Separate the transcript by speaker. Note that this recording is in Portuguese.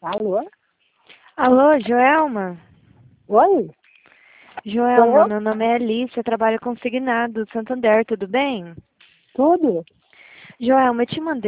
Speaker 1: Alô?
Speaker 2: Alô, Joelma?
Speaker 1: Oi?
Speaker 2: Joelma, meu nome é Alice, eu trabalho com Signado, Santander, tudo bem?
Speaker 1: Tudo?
Speaker 2: Joelma, eu te mandei